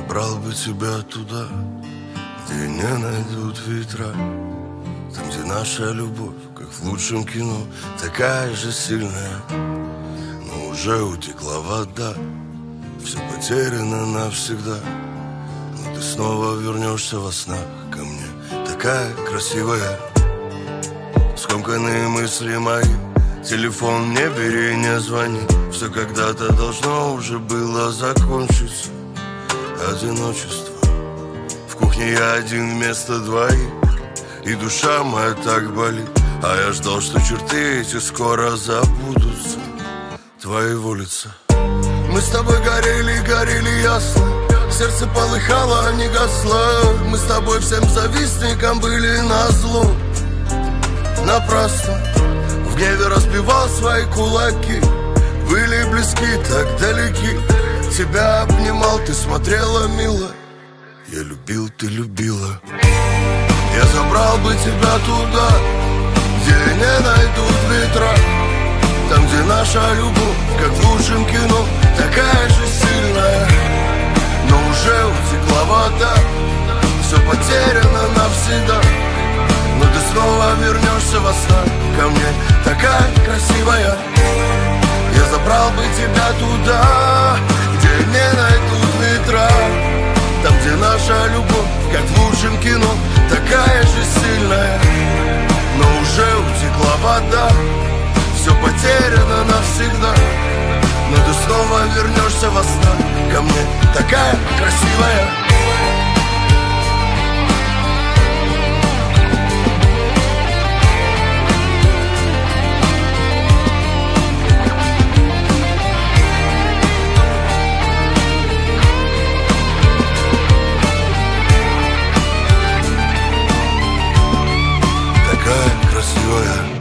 забрал бы тебя туда, где не найдут ветра. Там, где наша любовь, как в лучшем кино, такая же сильная, но уже утекла вода. Все потеряно навсегда, но ты снова вернешься во снах ко мне, такая красивая. Скомканные мысли мои, телефон не бери, не звони. Все когда-то должно уже было закончиться. Одиночество, в кухне я один вместо двоих, и душа моя так болит. А я ждал, что черты эти скоро забудутся. Твоего лица. Мы с тобой горели, горели ясно. Сердце полыхало, не гасло. Мы с тобой всем завистникам были назло. Напрасно в гневе разбивал свои кулаки. Были близки, так далеки. Тебя обнимал, ты смотрела мило. Я любил, ты любила. Я забрал бы тебя туда, где не найдут ветра. Там, где наша любовь, как в лучшем кино, такая же сильная, но уже утекла вода. Все потеряно навсегда, но ты снова вернешься во снах ко мне, такая красивая. Я забрал бы тебя туда, где не найдут ветра. Там, где наша любовь, как в лучшем кино, такая же сильная, но уже утекла вода. Все потеряно навсегда, но ты снова вернешься во снах ко мне, такая красивая. Такая красивая.